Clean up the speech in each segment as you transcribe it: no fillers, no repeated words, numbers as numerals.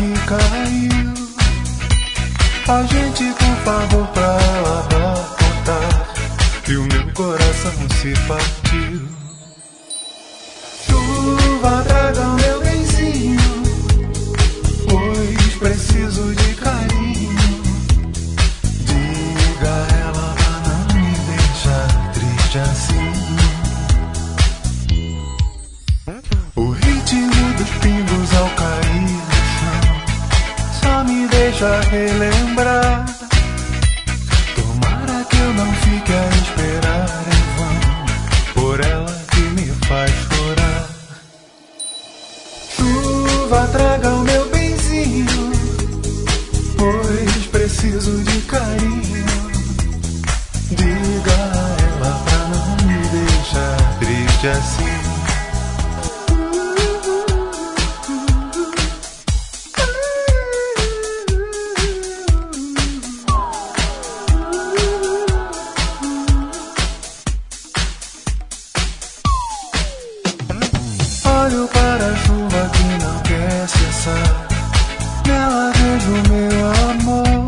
que caiu. A gente, por favor, pra ela contar que o meu coração se partiu. Chuva, traga o meu benzinho, pois preciso de carinho. Diga a ela pra não me deixar triste assim. O ritmo dos pingos ao cair no chão só me deixa relembrar. Tomara que eu não fique a esperar em vão por ela que me faz chorar. Chuva, traga o meu benzinho, pois preciso de carinho. Diga a ela pra não me deixar triste assim. Olho para a chuva que não quer cessar, nela vejo meu amor.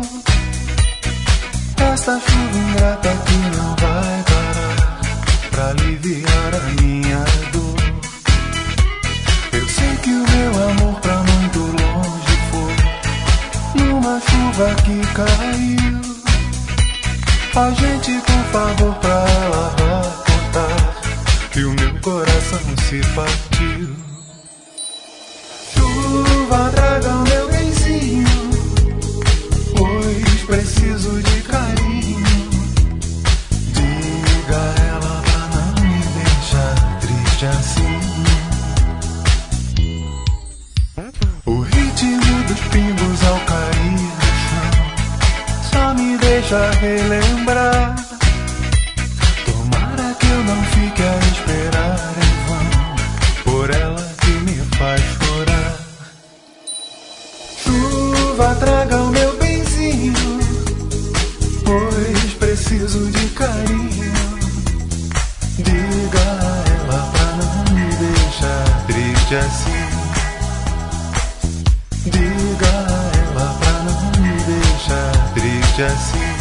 Esta chuva ingrata que não vai parar pra aliviar a minha dor. Eu sei que o meu amor pra muito longe foi numa chuva que caiu. A gente, por favor, pra ela contar que o meu coração se partiu. Chuva, traga o meu benzinho, pois preciso de carinho. Diga a ela pra não me deixar triste assim. O ritmo dos pingos ao cair no chão só me deixa relembrar. Tomara que eu não fique a esperar em vão por ela que me faz chorar. Chuva, traga o meu benzinho, pois preciso de carinho. Diga a ela pra não me deixar triste assim. Diga a ela pra não me deixar triste assim.